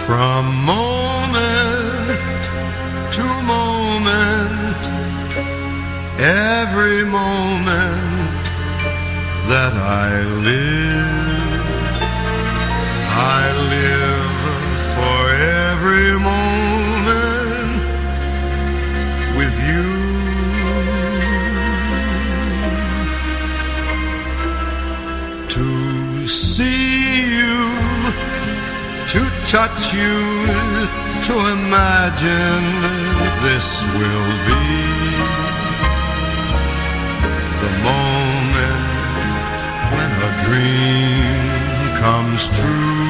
From moment to moment, every moment that I live for every moment with you. To see you, to touch you, to imagine this will be the moment when a dream comes true.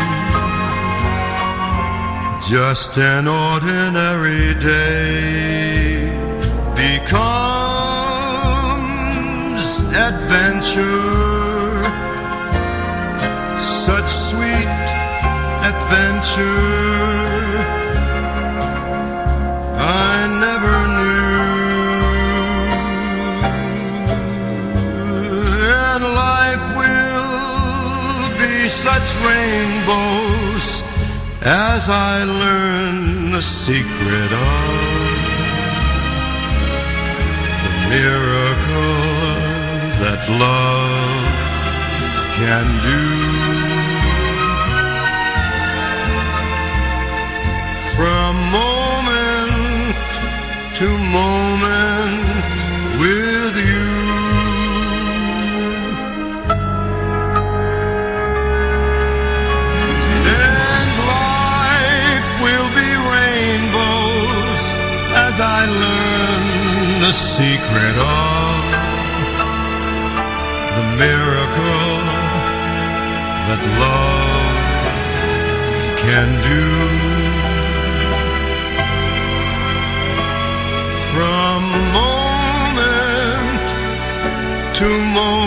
Just an ordinary day becomes adventure, such sweet adventure I never knew. And life will be such rainbows as I learn the secret of the miracle that love can do. From moment to moment with you. And life will be rainbows as I learn the secret of the miracle that love can do. From moment to moment